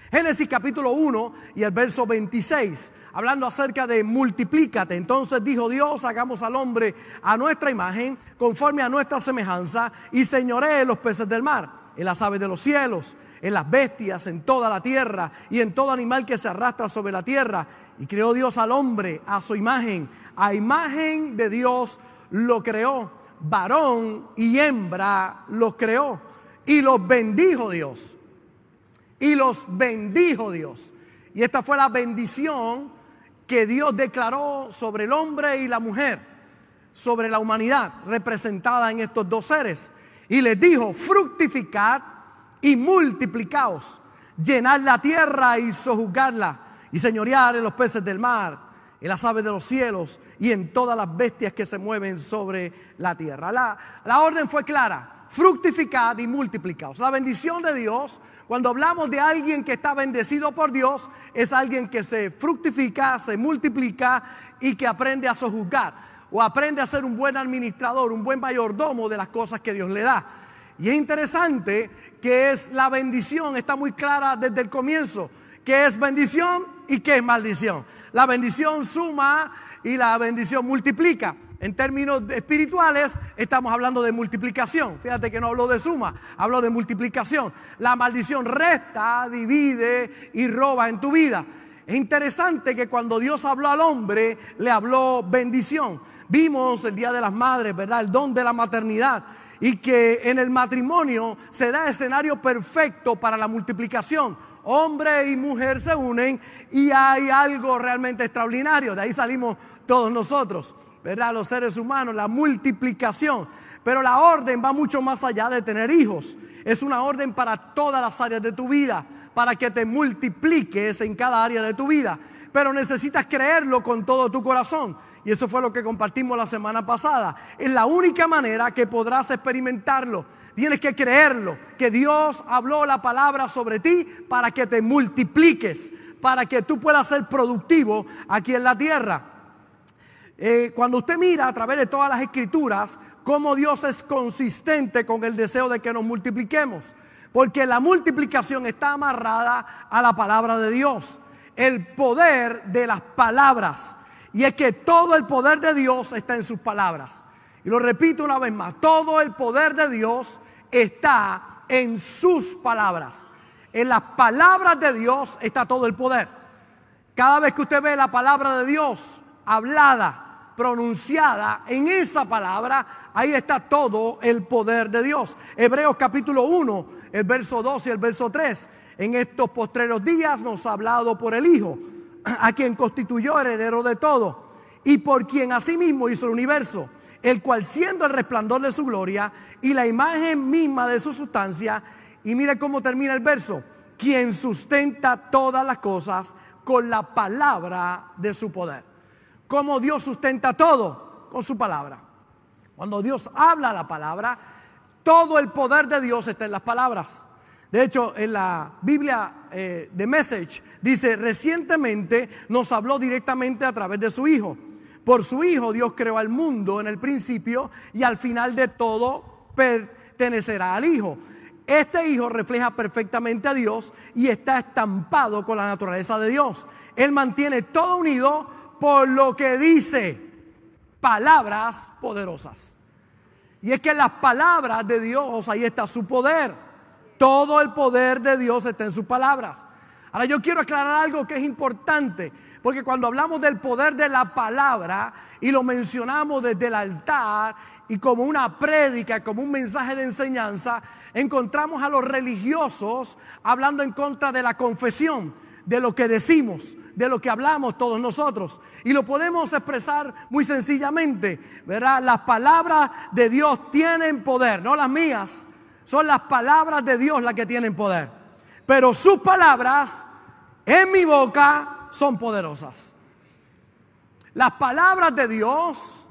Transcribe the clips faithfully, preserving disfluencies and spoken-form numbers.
Génesis capítulo uno y el verso veintiséis, hablando acerca de multiplícate. Entonces dijo Dios: hagamos al hombre a nuestra imagen, conforme a nuestra semejanza, y señoree en los peces del mar, en las aves de los cielos, en las bestias, en toda la tierra y en todo animal que se arrastra sobre la tierra. Y creó Dios al hombre a su imagen, a imagen de Dios lo creó, varón y hembra los creó, y los bendijo Dios. Y los bendijo Dios. Y esta fue la bendición que Dios declaró sobre el hombre y la mujer, sobre la humanidad representada en estos dos seres. Y les dijo: fructificad y multiplicaos, llenad la tierra y sojuzgadla, y señorear en los peces del mar, en las aves de los cielos y en todas las bestias que se mueven sobre la tierra. La, la orden fue clara: fructificad y multiplicaos. La bendición de Dios, cuando hablamos de alguien que está bendecido por Dios, es alguien que se fructifica, se multiplica y que aprende a sojuzgar, o aprende a ser un buen administrador, un buen mayordomo de las cosas que Dios le da. Y es interesante que es la bendición, está muy clara desde el comienzo, que es bendición y que es maldición. La bendición suma y la bendición multiplica. En términos espirituales estamos hablando de multiplicación. Fíjate que no habló de suma, habló de multiplicación. La maldición resta, divide y roba en tu vida. Es interesante que cuando Dios habló al hombre, le habló bendición. Vimos el Día de las Madres, ¿verdad? El don de la maternidad. Y que en el matrimonio se da escenario perfecto para la multiplicación. Hombre y mujer se unen y hay algo realmente extraordinario. De ahí salimos todos nosotros, ¿verdad? Los seres humanos, la multiplicación. Pero la orden va mucho más allá de tener hijos. Es una orden para todas las áreas de tu vida, para que te multipliques en cada área de tu vida. Pero necesitas creerlo con todo tu corazón. Y eso fue lo que compartimos la semana pasada. Es la única manera que podrás experimentarlo. Tienes que creerlo, que Dios habló la palabra sobre ti para que te multipliques, para que tú puedas ser productivo aquí en la tierra. Eh, cuando usted mira a través de todas las escrituras cómo Dios es consistente con el deseo de que nos multipliquemos, porque la multiplicación está amarrada a la palabra de Dios, el poder de las palabras. Y es que todo el poder de Dios está en sus palabras. Y lo repito una vez más: todo el poder de Dios está en sus palabras. En las palabras de Dios está todo el poder. Cada vez que usted ve la palabra de Dios hablada, pronunciada, en esa palabra, ahí está todo el poder de Dios. Hebreos capítulo uno, el verso dos y el verso tres. En estos postreros días nos ha hablado por el Hijo, a quien constituyó heredero de todo, y por quien asimismo hizo el universo, el cual, siendo el resplandor de su gloria y la imagen misma de su sustancia, y mire cómo termina el verso: quien sustenta todas las cosas con la palabra de su poder. ¿Cómo Dios sustenta todo? Con su palabra. Cuando Dios habla la palabra, todo el poder de Dios está en las palabras. De hecho, en la Biblia eh, de Message dice: recientemente nos habló directamente a través de su Hijo. Por su Hijo Dios creó al mundo en el principio, y al final de todo pertenecerá al Hijo. Este Hijo refleja perfectamente a Dios y está estampado con la naturaleza de Dios. Él mantiene todo unido por lo que dice palabras poderosas. Y es que en las palabras de Dios ahí está su poder. Todo el poder de Dios está en sus palabras. Ahora yo quiero aclarar algo que es importante, porque cuando hablamos del poder de la palabra y lo mencionamos desde el altar y como una prédica, como un mensaje de enseñanza, encontramos a los religiosos hablando en contra de la confesión, de lo que decimos, de lo que hablamos todos nosotros. Y lo podemos expresar muy sencillamente, ¿verdad? Las palabras de Dios tienen poder, no las mías. Son las palabras de Dios las que tienen poder. Pero sus palabras en mi boca son poderosas. Las palabras de Dios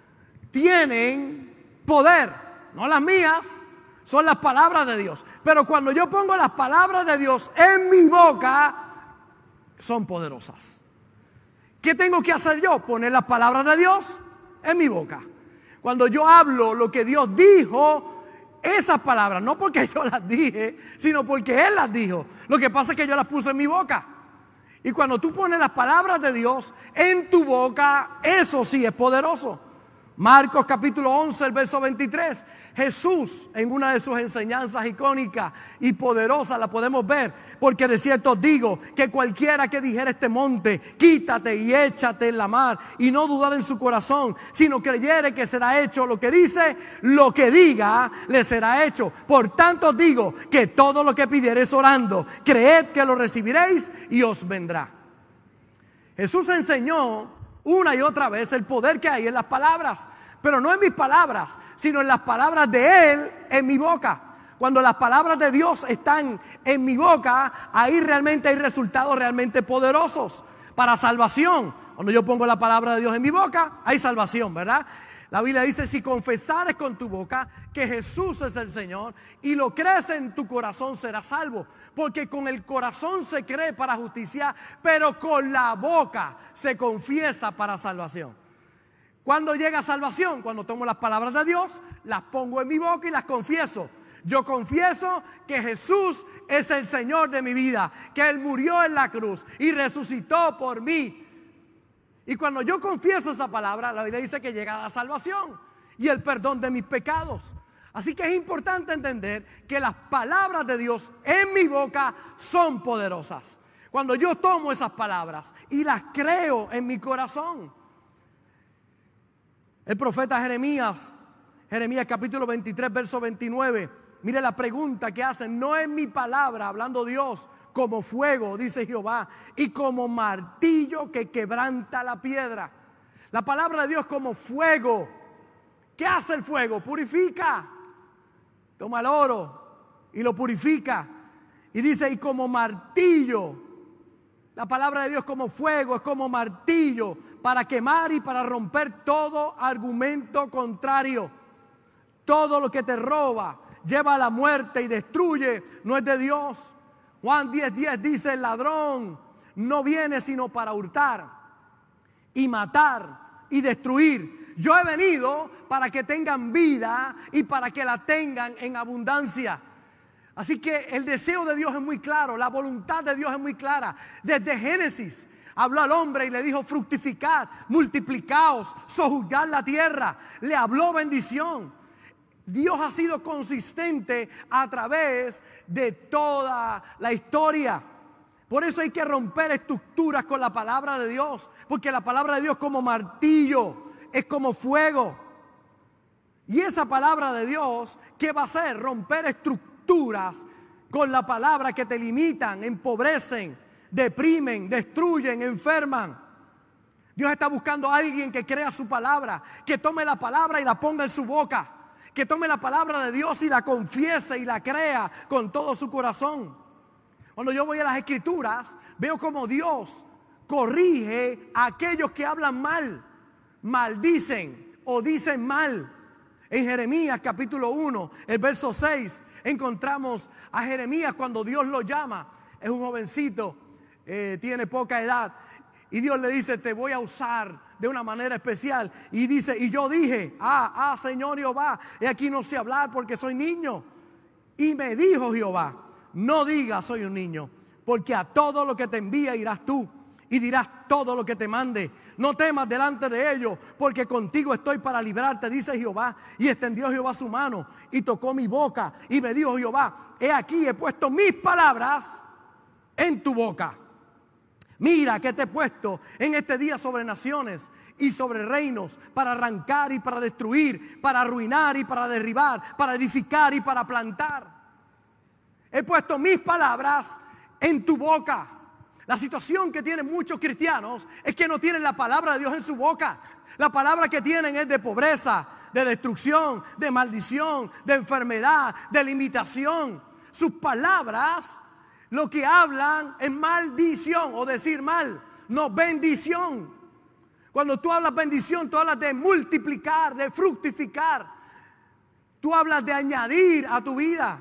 tienen poder, no las mías, son las palabras de Dios. Pero cuando yo pongo las palabras de Dios en mi boca, son poderosas. ¿Qué tengo que hacer yo? Poner las palabras de Dios en mi boca. Cuando yo hablo lo que Dios dijo, esas palabras, no porque yo las dije, sino porque Él las dijo. Lo que pasa es que yo las puse en mi boca. Y cuando tú pones las palabras de Dios en tu boca, eso sí es poderoso. Marcos capítulo once, el verso veintitrés. Jesús, en una de sus enseñanzas icónicas y poderosas, la podemos ver, porque de cierto os digo que cualquiera que dijera este monte, quítate y échate en la mar, y no dudar en su corazón, sino creyere que será hecho lo que dice, lo que diga le será hecho. Por tanto os digo que todo lo que pidiereis orando, creed que lo recibiréis y os vendrá. Jesús enseñó una y otra vez el poder que hay en las palabras, pero no en mis palabras, sino en las palabras de Él en mi boca. Cuando las palabras de Dios están en mi boca, ahí realmente hay resultados realmente poderosos para salvación. Cuando yo pongo la palabra de Dios en mi boca, hay salvación, ¿verdad? La Biblia dice, si confesares con tu boca que Jesús es el Señor y lo crees en tu corazón, serás salvo. Porque con el corazón se cree para justicia, pero con la boca se confiesa para salvación. ¿Cuándo llega salvación? Cuando tomo las palabras de Dios, las pongo en mi boca y las confieso. Yo confieso que Jesús es el Señor de mi vida, que Él murió en la cruz y resucitó por mí. Y cuando yo confieso esa palabra, la Biblia dice que llega la salvación y el perdón de mis pecados. Así que es importante entender que las palabras de Dios en mi boca son poderosas. Cuando yo tomo esas palabras y las creo en mi corazón. El profeta Jeremías, Jeremías capítulo veintitrés, verso veintinueve. Mire la pregunta que hacen. No es mi palabra, hablando Dios, como fuego, dice Jehová, y como martillo que quebranta la piedra. La palabra de Dios como fuego. ¿Qué hace el fuego? Purifica. Toma el oro y lo purifica. Y dice, y como martillo. La palabra de Dios como fuego, es como martillo para quemar y para romper todo argumento contrario. Todo lo que te roba, lleva a la muerte y destruye, no es de Dios. Juan diez, diez dice, el ladrón no viene sino para hurtar y matar y destruir. Yo he venido para que tengan vida y para que la tengan en abundancia. Así que el deseo de Dios es muy claro, la voluntad de Dios es muy clara. Desde Génesis habló al hombre y le dijo fructificad, multiplicaos, sojuzgad la tierra. Le habló bendición. Dios ha sido consistente a través de toda la historia. Por eso hay que romper estructuras con la palabra de Dios, porque la palabra de Dios como martillo, es como fuego. Y esa palabra de Dios, ¿qué va a hacer? Romper estructuras con la palabra que te limitan, empobrecen, deprimen, destruyen, enferman. Dios está buscando a alguien que crea su palabra, que tome la palabra y la ponga en su boca, que tome la palabra de Dios y la confiese y la crea con todo su corazón. Cuando yo voy a las Escrituras, veo como Dios corrige a aquellos que hablan mal, maldicen o dicen mal. En Jeremías capítulo uno, el verso seis, encontramos a Jeremías cuando Dios lo llama. Es un jovencito, eh, tiene poca edad, y Dios le dice, te voy a usar de una manera especial. Y dice, y yo dije, ah, ah, Señor Jehová, he aquí no sé hablar porque soy niño. Y me dijo Jehová, no digas soy un niño, porque a todo lo que te envía irás tú y dirás todo lo que te mande. No temas delante de ellos, porque contigo estoy para librarte, dice Jehová. Y extendió Jehová su mano y tocó mi boca y me dijo Jehová, he aquí he puesto mis palabras en tu boca. Mira que te he puesto en este día sobre naciones y sobre reinos, para arrancar y para destruir, para arruinar y para derribar, para edificar y para plantar. He puesto mis palabras en tu boca. La situación que tienen muchos cristianos es que no tienen la palabra de Dios en su boca. La palabra que tienen es de pobreza, de destrucción, de maldición, de enfermedad, de limitación. Sus palabras lo que hablan es maldición o decir mal, no bendición. Cuando tú hablas bendición, tú hablas de multiplicar, de fructificar. Tú hablas de añadir a tu vida.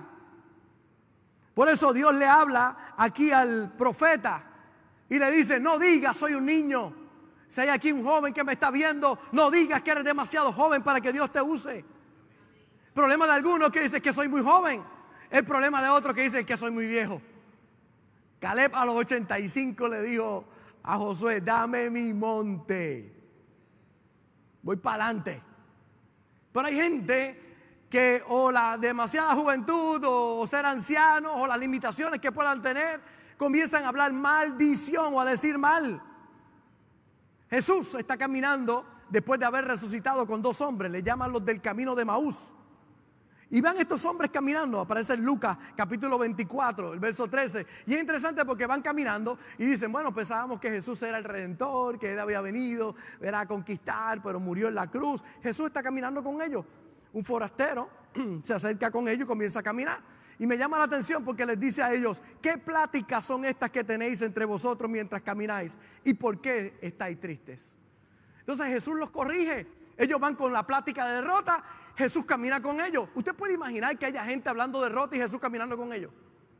Por eso Dios le habla aquí al profeta y le dice, no digas soy un niño. Si hay aquí un joven que me está viendo, no digas que eres demasiado joven para que Dios te use. problema de algunos que dicen que soy muy joven. El problema de otros que dicen que soy muy viejo. Caleb a los ochenta y cinco le dijo a Josué, dame mi monte. Voy para adelante. Pero hay gente que o la demasiada juventud o ser ancianos o las limitaciones que puedan tener comienzan a hablar maldición o a decir mal. Jesús está caminando después de haber resucitado con dos hombres, le llaman los del camino de Maús. Y van estos hombres caminando, aparece en Lucas capítulo veinticuatro, el verso trece. Y es interesante porque van caminando y dicen, bueno, pensábamos que Jesús era el Redentor, que Él había venido, era a conquistar, pero murió en la cruz. Jesús está caminando con ellos. Un forastero se acerca con ellos y comienza a caminar. Y me llama la atención porque les dice a ellos, ¿qué pláticas son estas que tenéis entre vosotros mientras camináis? ¿Y por qué estáis tristes? Entonces Jesús los corrige. Ellos van con la plática de derrota, Jesús camina con ellos. ¿Usted puede imaginar que haya gente hablando de derrota y Jesús caminando con ellos?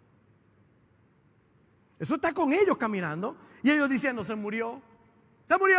Jesús está con ellos caminando y ellos diciendo, se murió, se murió.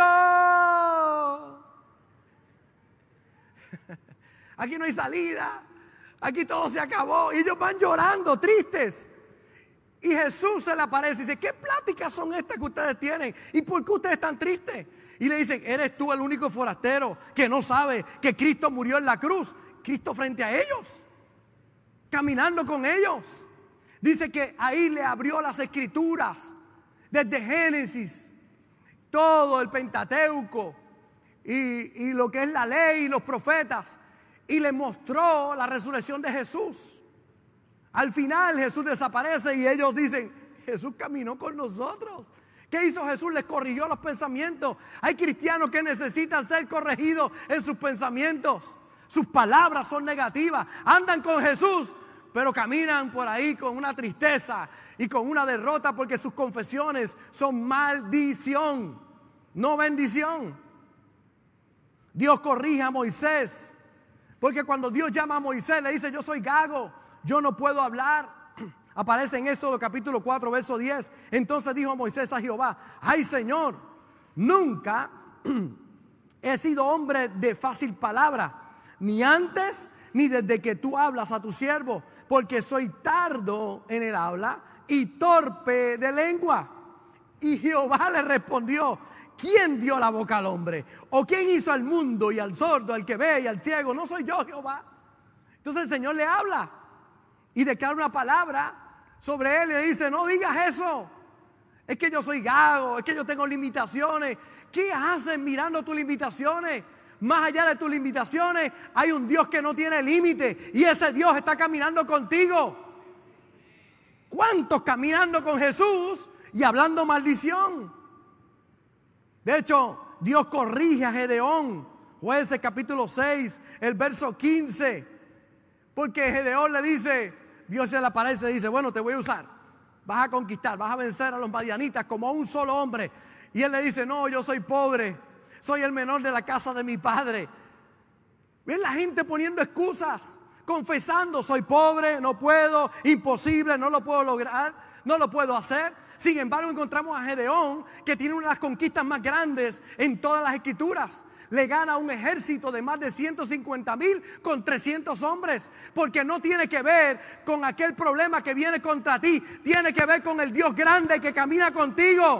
Aquí no hay salida, aquí todo se acabó. Y ellos van llorando, tristes. Y Jesús se le aparece y dice, ¿qué pláticas son estas que ustedes tienen? ¿Y por qué ustedes están tristes? Y le dicen, ¿eres tú el único forastero que no sabe que Cristo murió en la cruz? Cristo frente a ellos, caminando con ellos. Dice que ahí le abrió las escrituras, desde Génesis, todo el Pentateuco y, y lo que es la ley y los profetas. Y le mostró la resurrección de Jesús. Al final Jesús desaparece y ellos dicen, Jesús caminó con nosotros. ¿Qué hizo Jesús? Les corrigió los pensamientos. Hay cristianos que necesitan ser corregidos en sus pensamientos. Sus palabras son negativas. Andan con Jesús, pero caminan por ahí con una tristeza y con una derrota porque sus confesiones son maldición, no bendición. Dios corrige a Moisés, porque cuando Dios llama a Moisés le dice, yo soy gago, yo no puedo hablar. Aparece en Éxodo capítulo cuatro, verso diez. Entonces dijo Moisés a Jehová, ay Señor, nunca he sido hombre de fácil palabra, ni antes ni desde que tú hablas a tu siervo, porque soy tardo en el habla y torpe de lengua. Y Jehová le respondió, ¿quién dio la boca al hombre? ¿O quién hizo al mundo y al sordo, al que ve y al ciego? No soy yo, Jehová. Entonces el Señor le habla y declara una palabra sobre él y le dice, no digas eso. Es que yo soy gago, es que yo tengo limitaciones. ¿Qué haces mirando tus limitaciones? Más allá de tus limitaciones hay un Dios que no tiene límite y ese Dios está caminando contigo. ¿Cuántos caminando con Jesús y hablando maldición? De hecho, Dios corrige a Gedeón, Jueces capítulo seis, el verso quince, porque Gedeón le dice, Dios se le aparece y dice, bueno, te voy a usar, vas a conquistar, vas a vencer a los madianitas como un solo hombre. Y él le dice, no, yo soy pobre, soy el menor de la casa de mi padre. Ven la gente poniendo excusas, confesando, soy pobre, no puedo, imposible, no lo puedo lograr, no lo puedo hacer. Sin embargo, encontramos a Gedeón, que tiene una de las conquistas más grandes en todas las escrituras. Le gana un ejército de más de ciento cincuenta mil con trescientos hombres, porque no tiene que ver con aquel problema que viene contra ti, tiene que ver con el Dios grande que camina contigo.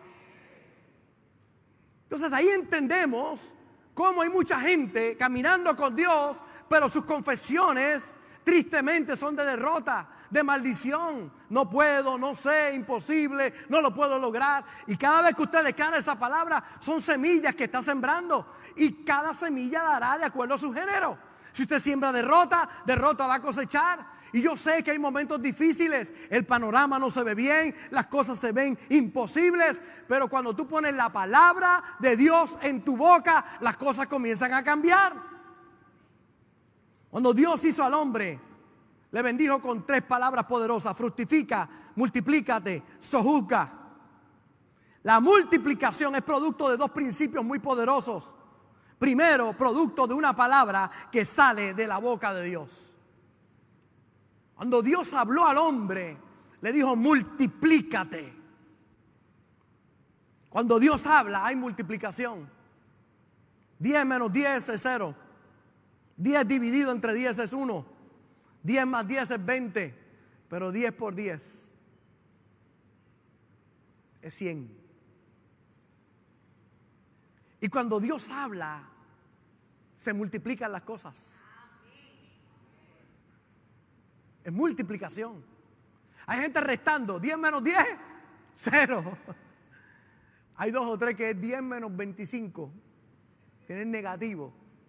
Entonces ahí entendemos cómo hay mucha gente caminando con Dios, pero sus confesiones tristemente son de derrota, de maldición. No puedo, no sé, imposible, no lo puedo lograr. Y cada vez que usted declara esa palabra, son semillas que está sembrando. Y cada semilla dará de acuerdo a su género. Si usted siembra derrota, derrota va a cosechar. Y yo sé que hay momentos difíciles, el panorama no se ve bien, las cosas se ven imposibles, pero cuando tú pones la palabra de Dios en tu boca, las cosas comienzan a cambiar. Cuando Dios hizo al hombre, le bendijo con tres palabras poderosas: fructifica, multiplícate, sojuzga. La multiplicación es producto de dos principios muy poderosos. Primero, producto de una palabra que sale de la boca de Dios. Cuando Dios habló al hombre, le dijo multiplícate. Cuando Dios habla, hay multiplicación. diez menos diez es cero. diez dividido entre diez es uno. diez más diez es veinte. Pero diez por diez es cien. Y cuando Dios habla, se multiplican las cosas. Es multiplicación. Hay gente restando. diez menos diez, cero. Hay dos o tres que es diez menos veinticinco. Tienen negativo.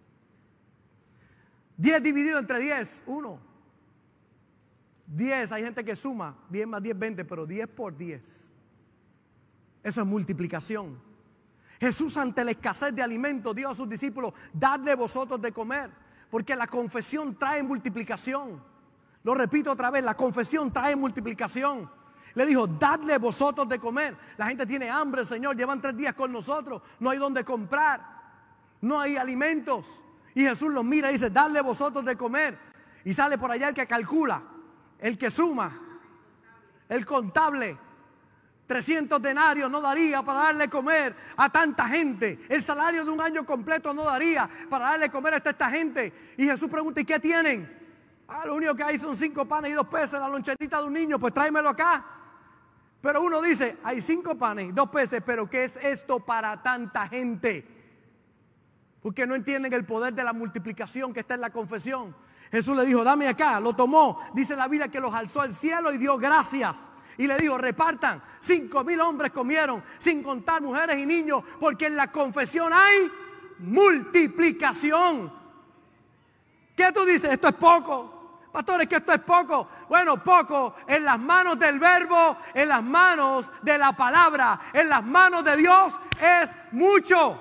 diez dividido entre diez, uno. diez, hay gente que suma. diez más diez, veinte, pero diez por diez. Eso es multiplicación. Jesús, ante la escasez de alimentos, dijo a sus discípulos: dadle vosotros de comer, porque la confesión trae multiplicación. Lo repito otra vez, la confesión trae multiplicación. Le dijo: dadle vosotros de comer. La gente tiene hambre, Señor, llevan tres días con nosotros, no hay donde comprar, no hay alimentos. Y Jesús los mira y dice: dadle vosotros de comer. Y sale por allá el que calcula, el que suma, el contable. trescientos denarios no daría para darle comer a tanta gente. El salario de un año completo no daría para darle comer a esta gente. Y Jesús pregunta: ¿y qué tienen? Ah, lo único que hay son cinco panes y dos peces, la loncherita de un niño, pues tráemelo acá. Pero uno dice: hay cinco panes y dos peces, pero ¿qué es esto para tanta gente? Porque no entienden el poder de la multiplicación que está en la confesión. Jesús le dijo: dame acá. Lo tomó. Dice la Biblia que los alzó al cielo y dio gracias. Y le dijo: repartan. Cinco mil hombres comieron, sin contar mujeres y niños, porque en la confesión hay multiplicación. ¿Qué tú dices? Esto es poco. Pastores, que esto es poco. Bueno, poco en las manos del verbo, en las manos de la palabra, en las manos de Dios es mucho.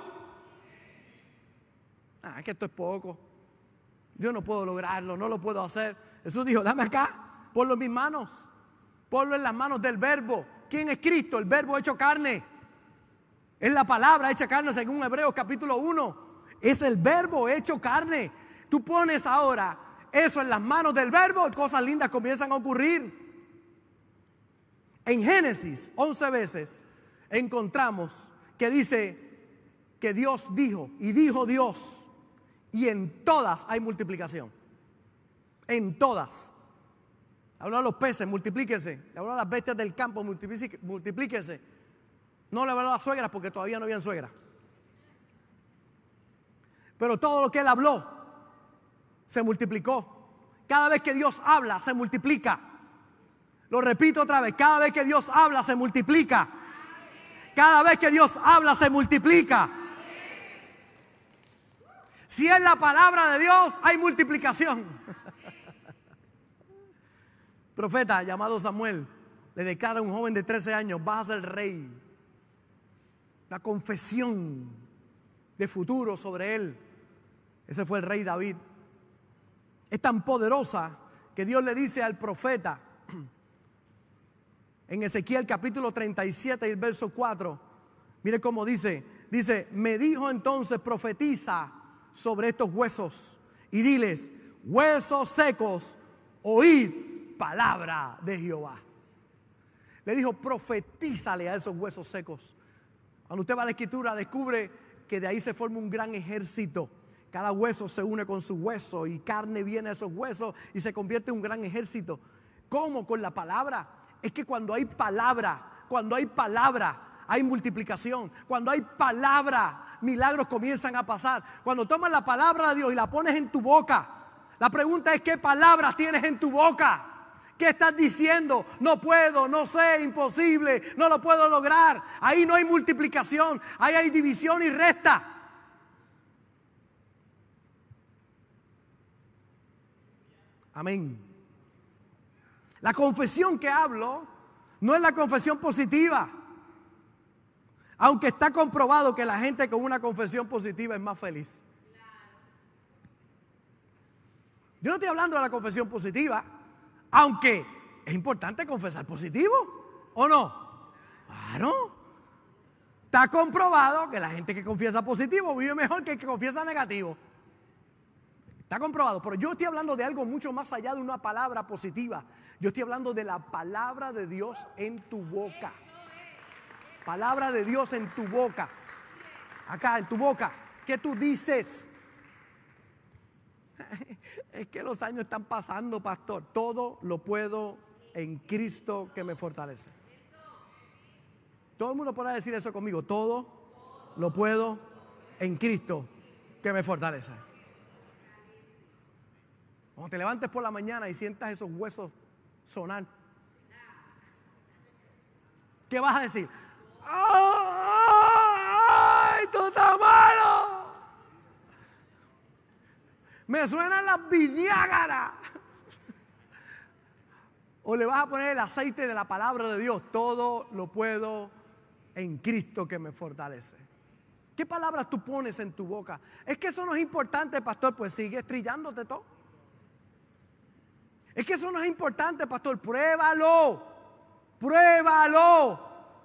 Ah, que esto es poco. Yo no puedo lograrlo, no lo puedo hacer. Jesús dijo: dame acá, ponlo en mis manos. Ponlo en las manos del verbo. ¿Quién es Cristo? El verbo hecho carne. Es la palabra hecha carne según Hebreos capítulo uno. Es el verbo hecho carne. Tú pones ahora eso en las manos del verbo y cosas lindas comienzan a ocurrir. En Génesis once veces encontramos que dice que Dios dijo y dijo Dios, y en todas hay multiplicación. En todas. Habló a los peces: multiplíquense. Le habló a las bestias del campo: multiplíquense. No le habló a las suegras porque todavía no habían suegras. Pero todo lo que él habló se multiplicó. Cada vez que Dios habla, se multiplica. Lo repito otra vez: cada vez que Dios habla, se multiplica. Cada vez que Dios habla, se multiplica. Si es la palabra de Dios, hay multiplicación. Profeta llamado Samuel le declara a un joven de trece años: vas a ser rey. La confesión de futuro sobre él. Ese fue el rey David. Es tan poderosa que Dios le dice al profeta en Ezequiel capítulo treinta y siete y el verso cuatro. Mire cómo dice. Dice: me dijo entonces: profetiza sobre estos huesos y diles: huesos secos, oíd palabra de Jehová. Le dijo: profetízale a esos huesos secos. Cuando usted va a la escritura, descubre que de ahí se forma un gran ejército. Cada hueso se une con su hueso y carne viene a esos huesos y se convierte en un gran ejército. ¿Cómo? Con la palabra. Es que cuando hay palabra, cuando hay palabra, hay multiplicación. Cuando hay palabra, milagros comienzan a pasar. Cuando tomas la palabra de Dios y la pones en tu boca, la pregunta es: ¿qué palabras tienes en tu boca? ¿Qué estás diciendo? No puedo, no sé, imposible, no lo puedo lograr. Ahí no hay multiplicación, ahí hay división y resta. Amén. La confesión que hablo no es la confesión positiva. Aunque está comprobado que la gente con una confesión positiva es más feliz. Yo no estoy hablando de la confesión positiva, aunque es importante confesar positivo, ¿o no? Claro. Está comprobado que la gente que confiesa positivo vive mejor que el que confiesa negativo. Está comprobado, pero yo estoy hablando de algo mucho más allá de una palabra positiva. Yo estoy hablando de la palabra de Dios en tu boca. Palabra de Dios en tu boca. Acá en tu boca. ¿Qué tú dices? Es que los años están pasando, pastor. Todo lo puedo en Cristo que me fortalece. Todo el mundo podrá decir eso conmigo. Todo lo puedo en Cristo que me fortalece. Cuando te levantes por la mañana y sientas esos huesos sonar, ¿qué vas a decir? ¡Ay, tú estás malo! Me suenan las viñágaras. O le vas a poner el aceite de la palabra de Dios. Todo lo puedo en Cristo que me fortalece. ¿Qué palabras tú pones en tu boca? Es que eso no es importante, pastor. Pues sigue estrellándote todo. Es que eso no es importante, pastor. Pruébalo. Pruébalo.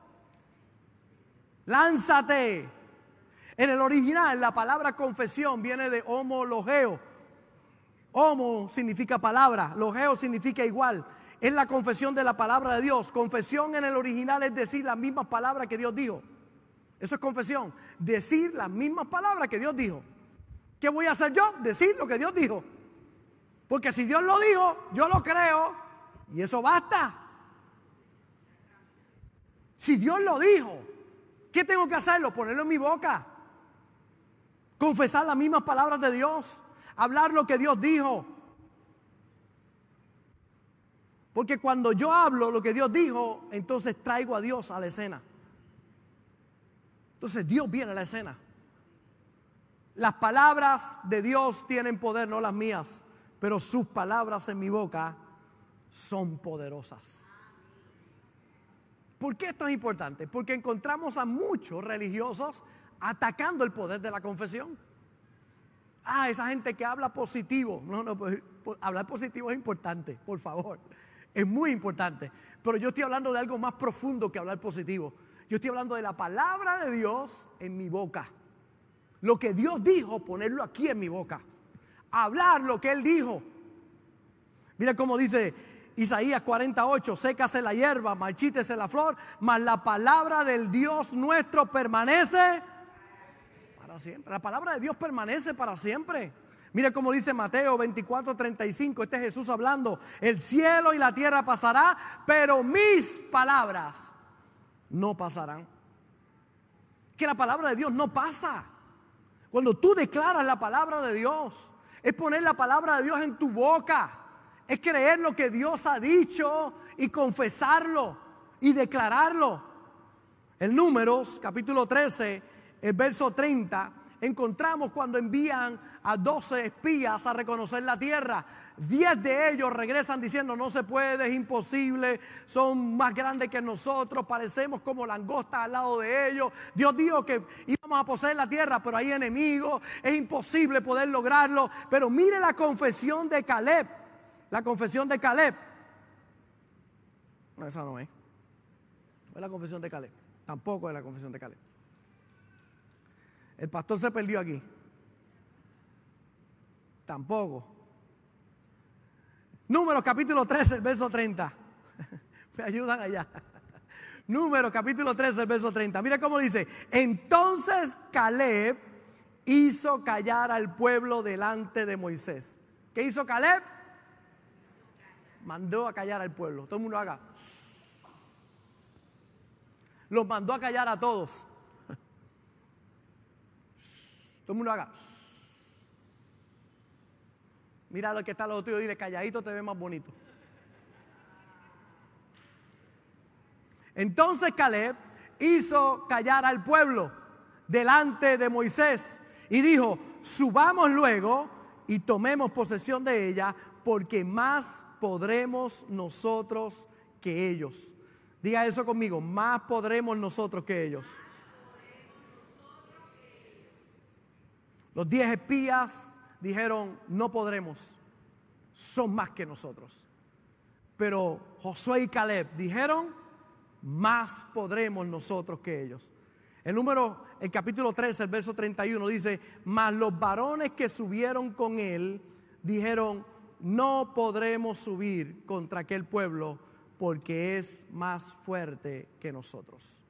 Lánzate. En el original, la palabra confesión viene de homologeo. Homo significa palabra, logeo significa igual. Es la confesión de la palabra de Dios. Confesión en el original es decir las mismas palabras que Dios dijo. Eso es confesión. Decir las mismas palabras que Dios dijo. ¿Qué voy a hacer yo? Decir lo que Dios dijo. Porque si Dios lo dijo, yo lo creo y eso basta. Si Dios lo dijo, ¿qué tengo que hacerlo? Ponerlo en mi boca. Confesar las mismas palabras de Dios. Hablar lo que Dios dijo. Porque cuando yo hablo lo que Dios dijo, entonces traigo a Dios a la escena. Entonces Dios viene a la escena. Las palabras de Dios tienen poder, no las mías. Pero sus palabras en mi boca son poderosas. ¿Por qué esto es importante? Porque encontramos a muchos religiosos atacando el poder de la confesión. Ah, esa gente que habla positivo. No, no, pues, pues, hablar positivo es importante, por favor. Es muy importante. Pero yo estoy hablando de algo más profundo que hablar positivo. Yo estoy hablando de la palabra de Dios en mi boca. Lo que Dios dijo, ponerlo aquí en mi boca. Hablar lo que Él dijo. Mira cómo dice Isaías cuarenta y ocho: sécase la hierba, marchítese la flor, mas la palabra del Dios nuestro permanece para siempre. La palabra de Dios permanece para siempre. Mira cómo dice Mateo veinticuatro treinta y cinco. Este es Jesús hablando. El cielo y la tierra pasará, pero mis palabras no pasarán. Que la palabra de Dios no pasa. Cuando tú declaras la palabra de Dios, es poner la palabra de Dios en tu boca. Es creer lo que Dios ha dicho y confesarlo y declararlo. En Números capítulo trece, el verso treinta, encontramos cuando envían a doce espías a reconocer la tierra. Diez de ellos regresan diciendo: no se puede, es imposible, son más grandes que nosotros, parecemos como langostas al lado de ellos. Dios dijo que íbamos a poseer la tierra, pero hay enemigos, es imposible poder lograrlo. Pero mire la confesión de Caleb, la confesión de Caleb. No, esa no es. No es la confesión de Caleb, tampoco es la confesión de Caleb. El pastor se perdió aquí. Tampoco. Números capítulo trece, el verso treinta. Me ayudan allá. Números capítulo trece, el verso treinta. Mira cómo dice: entonces Caleb hizo callar al pueblo delante de Moisés. ¿Qué hizo Caleb? Mandó a callar al pueblo. Todo el mundo haga. Los mandó a callar a todos. Todo el mundo haga. Mira lo que está al lado tuyo y dile: calladito te ve más bonito. Entonces Caleb hizo callar al pueblo delante de Moisés y dijo: subamos luego y tomemos posesión de ella, porque más podremos nosotros que ellos. Diga eso conmigo: más podremos nosotros que ellos. Los diez espías dijeron: no podremos, son más que nosotros. Pero Josué y Caleb dijeron: más podremos nosotros que ellos. El número, el capítulo trece, el verso treinta y uno dice: mas los varones que subieron con él dijeron: no podremos subir contra aquel pueblo, porque es más fuerte que nosotros.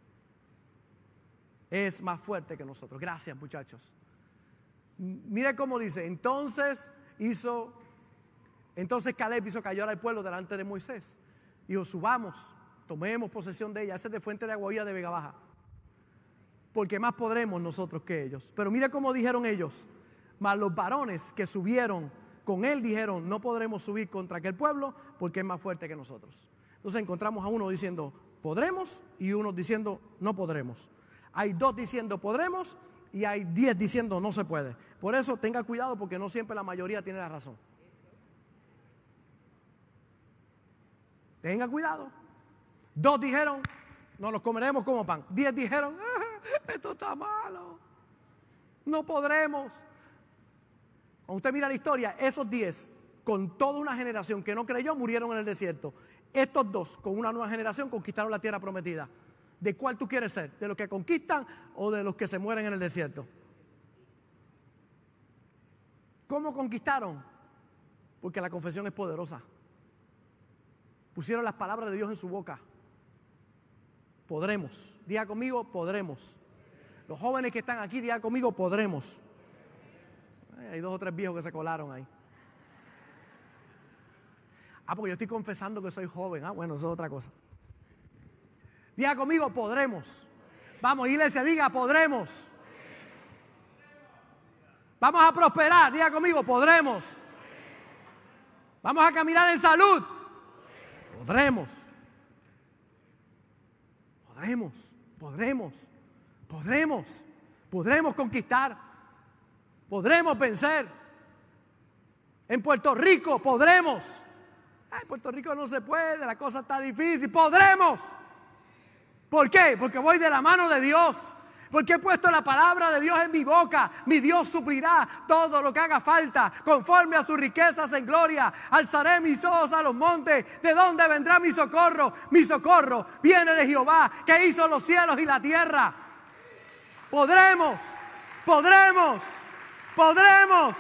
Es más fuerte que nosotros. Gracias, muchachos. Mire cómo dice: entonces hizo, entonces Caleb hizo callar al pueblo delante de Moisés. Dijo, subamos, tomemos posesión de ella. Esa es de fuente de agua viva de Vega Baja. Porque más podremos nosotros que ellos. Pero mira cómo dijeron ellos. Mas los varones que subieron con él dijeron, no podremos subir contra aquel pueblo porque es más fuerte que nosotros. Entonces encontramos a uno diciendo, podremos, y uno diciendo, no podremos. Hay dos diciendo, podremos, y hay diez diciendo, no se puede. Por eso tenga cuidado, porque no siempre la mayoría tiene la razón. Tenga cuidado. Dos dijeron, nos los comeremos como pan. Diez dijeron, ah, esto está malo, no podremos. Cuando usted mira la historia, esos diez, con toda una generación que no creyó, murieron en el desierto. Estos dos, con una nueva generación, conquistaron la tierra prometida. ¿De cuál tú quieres ser? ¿De los que conquistan o de los que se mueren en el desierto? ¿Cómo conquistaron? Porque la confesión es poderosa. Pusieron las palabras de Dios en su boca. Podremos. Diga conmigo, podremos. Los jóvenes que están aquí, diga conmigo, podremos. Hay dos o tres viejos que se colaron ahí. Ah, porque yo estoy confesando que soy joven. Ah, bueno, eso es otra cosa. Diga conmigo, podremos. Vamos, iglesia, diga, podremos. Vamos a prosperar. Diga conmigo, podremos. Vamos a caminar en salud. Podremos. Podremos. Podremos. Podremos. Podremos conquistar. Podremos vencer. En Puerto Rico podremos. En Puerto Rico no se puede, la cosa está difícil. Podremos. ¿Por qué? Porque voy de la mano de Dios. Porque he puesto la palabra de Dios en mi boca. Mi Dios suplirá todo lo que haga falta, conforme a sus riquezas en gloria. Alzaré mis ojos a los montes. ¿De dónde vendrá mi socorro? Mi socorro viene de Jehová, que hizo los cielos y la tierra. Podremos, podremos, podremos.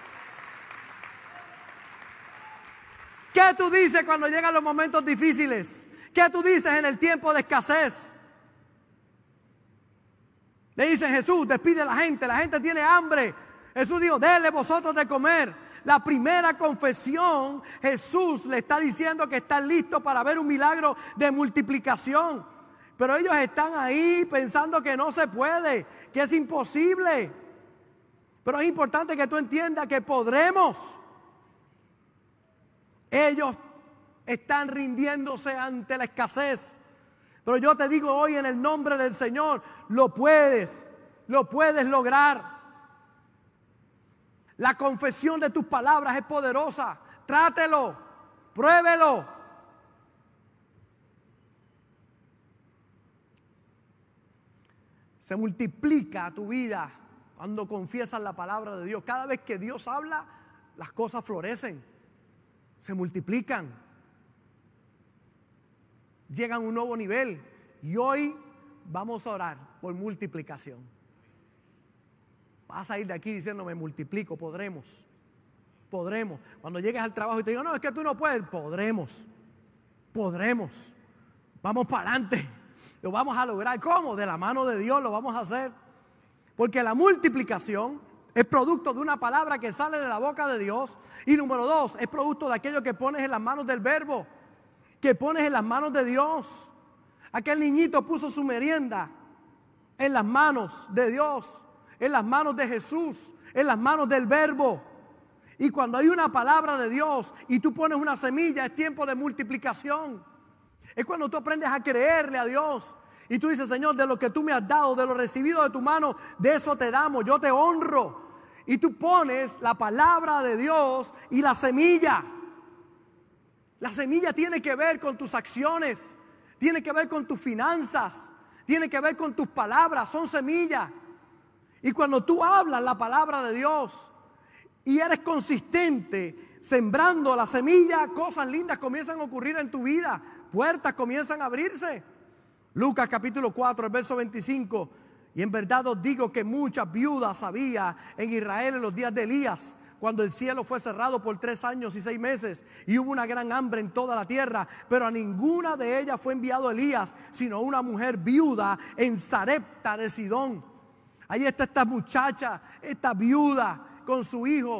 ¿Qué tú dices cuando llegan los momentos difíciles? ¿Qué tú dices en el tiempo de escasez? Le dicen, Jesús, despide a la gente, la gente tiene hambre. Jesús dijo, denle vosotros de comer. La primera confesión, Jesús le está diciendo que están listos para ver un milagro de multiplicación. Pero ellos están ahí pensando que no se puede, que es imposible. Pero es importante que tú entiendas que podremos. Ellos están rindiéndose ante la escasez. Pero yo te digo hoy en el nombre del Señor, lo puedes, lo puedes lograr. La confesión de tus palabras es poderosa. Trátelo, pruébelo. Se multiplica tu vida cuando confiesas la palabra de Dios. Cada vez que Dios habla, las cosas florecen, se multiplican. Llegan a un nuevo nivel. Y hoy vamos a orar por multiplicación. Vas a ir de aquí diciendo, me multiplico, podremos. Podremos. Cuando llegues al trabajo y te digo, no, es que tú no puedes. Podremos. Podremos. Vamos para adelante. Lo vamos a lograr. ¿Cómo? De la mano de Dios lo vamos a hacer. Porque la multiplicación es producto de una palabra que sale de la boca de Dios. Y número dos, es producto de aquello que pones en las manos del verbo. Que pones en las manos de Dios. Aquel niñito puso su merienda en las manos de Dios, en las manos de Jesús, en las manos del verbo. Y cuando hay una palabra de Dios y tú pones una semilla, es tiempo de multiplicación. Es cuando tú aprendes a creerle a Dios. Y tú dices, Señor, de lo que tú me has dado, de lo recibido de tu mano, de eso te damos, yo te honro. Y tú pones la palabra de Dios y la semilla. La semilla tiene que ver con tus acciones, tiene que ver con tus finanzas, tiene que ver con tus palabras, son semillas. Y cuando tú hablas la palabra de Dios y eres consistente sembrando la semilla, cosas lindas comienzan a ocurrir en tu vida, puertas comienzan a abrirse. Lucas capítulo cuatro, el verso veinticinco, y en verdad os digo que muchas viudas había en Israel en los días de Elías, cuando el cielo fue cerrado por tres años y seis meses y hubo una gran hambre en toda la tierra, pero a ninguna de ellas fue enviado Elías, sino una mujer viuda en Sarepta de Sidón. Ahí está esta muchacha, esta viuda con su hijo,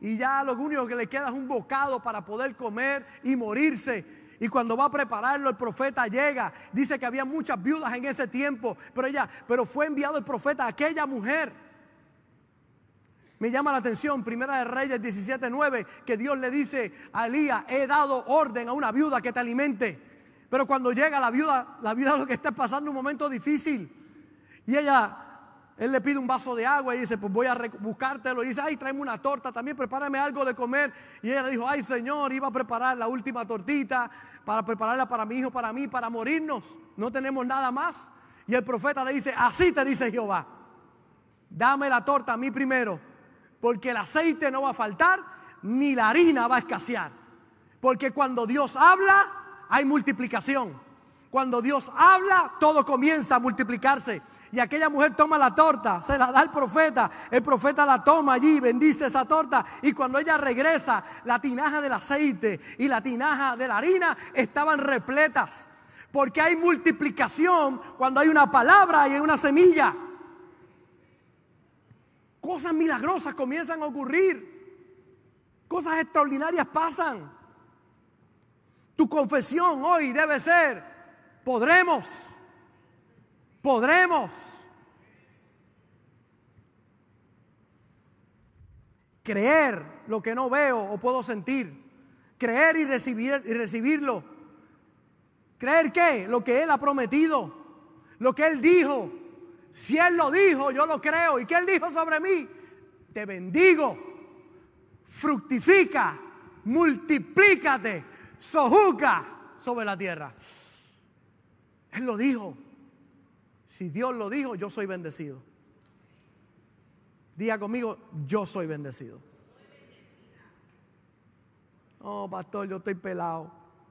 y ya lo único que le queda es un bocado para poder comer y morirse. Y cuando va a prepararlo, el profeta llega. Dice que había muchas viudas en ese tiempo, pero ella, pero fue enviado el profeta a aquella mujer. Me llama la atención, Primera de Reyes diecisiete nueve, que Dios le dice a Elías: he dado orden a una viuda que te alimente. Pero cuando llega la viuda, la viuda lo que está pasando un momento difícil. Y ella, él le pide un vaso de agua y dice: pues voy a buscártelo. Y dice: ay, tráeme una torta también, prepárame algo de comer. Y ella le dijo: ay, Señor, iba a preparar la última tortita para prepararla para mi hijo, para mí, para morirnos. No tenemos nada más. Y el profeta le dice: así te dice Jehová, dame la torta a mí primero, porque el aceite no va a faltar, ni la harina va a escasear. Porque cuando Dios habla, hay multiplicación. Cuando Dios habla, todo comienza a multiplicarse. Y aquella mujer toma la torta, se la da al profeta. El profeta la toma allí, bendice esa torta. Y cuando ella regresa, la tinaja del aceite y la tinaja de la harina estaban repletas. Porque hay multiplicación cuando hay una palabra y hay una semilla. Cosas milagrosas comienzan a ocurrir. Cosas extraordinarias pasan. Tu confesión hoy debe ser: podremos, podremos. Creer lo que no veo o puedo sentir. Creer y recibir y recibirlo. ¿Creer qué? Lo que Él ha prometido, lo que Él dijo. Si Él lo dijo, yo lo creo. ¿Y qué Él dijo sobre mí? Te bendigo, fructifica, multiplícate, sojuca sobre la tierra. Él lo dijo. Si Dios lo dijo, yo soy bendecido. Diga conmigo: yo soy bendecido. No, pastor, yo estoy pelado.